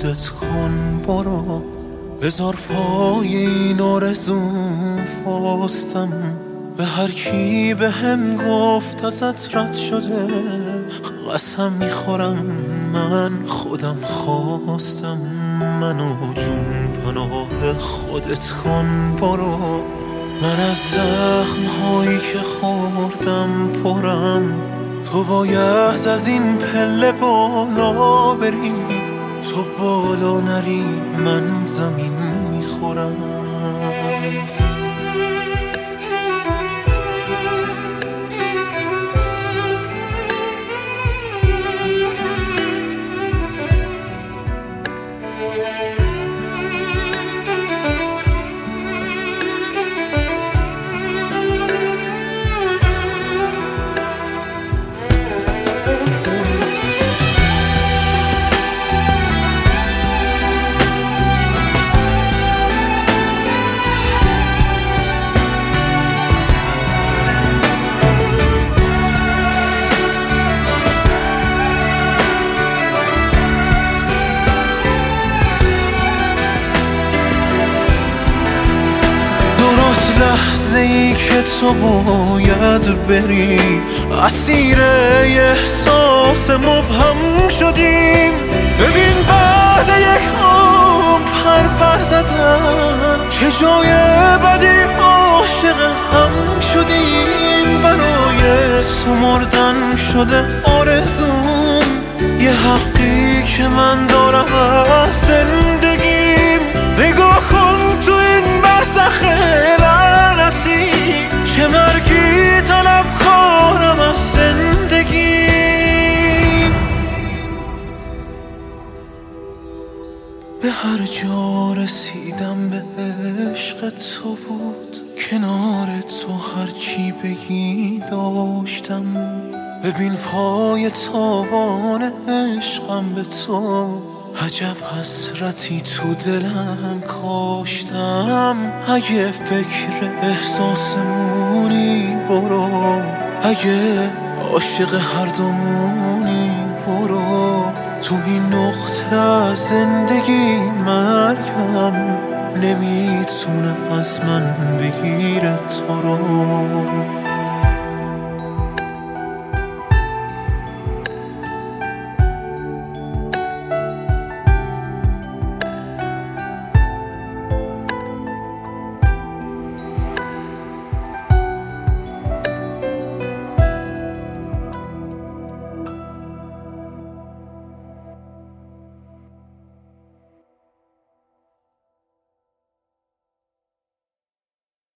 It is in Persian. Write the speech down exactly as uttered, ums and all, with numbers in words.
خودت کن برو، بذار پای این آرزوم فاستم. به هر کی به هم گفت ازت رد شده، قسم میخورم من خودم خواستم. منو جون پناه خودت کن برو، من از زخم هایی که خوردم پرم. تو باید از این پله بالا بری، تو بالا نری من زمین میخورم. لحظه ای که تو باید بری، اسیر احساس مبهم شدیم. ببین بعد یک عمر پر پر زدن، چه جای بدی عاشق هم شدیم. برای سمردن شده آرزوم، یه حقی که من دارم از زندگیم. نگاه کن تو این برزخ لعنتی، چه مرگی طلب کارم از زندگی. به هر جا رسیدم به عشق تو بود، کنار تو هرچی بگی داشتم. ببین پای تابان عشقم به تو، عجب حسرتی تو دلم کاشتم. اگه فکر احساسمونی برو، اگه عاشق هر دومونی برو. تو این نقطه از زندگی مرگم نمیتونه از من بگیره تو رو.